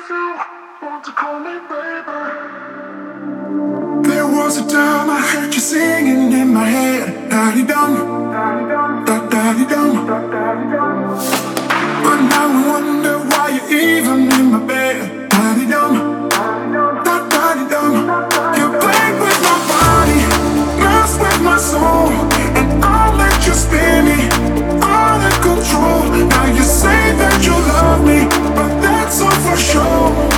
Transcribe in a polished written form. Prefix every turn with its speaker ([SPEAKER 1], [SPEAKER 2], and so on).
[SPEAKER 1] There was a time I heard you singing in my head, da-dee-dum, da-da-dee-dum. But now I wonder why you're even in my bed, da-dee-dum, da-da-dee-dum. You play with my body, mess with my soul, and I'll let you spin me, all in control. Now you say that you love me, but that's all for sure.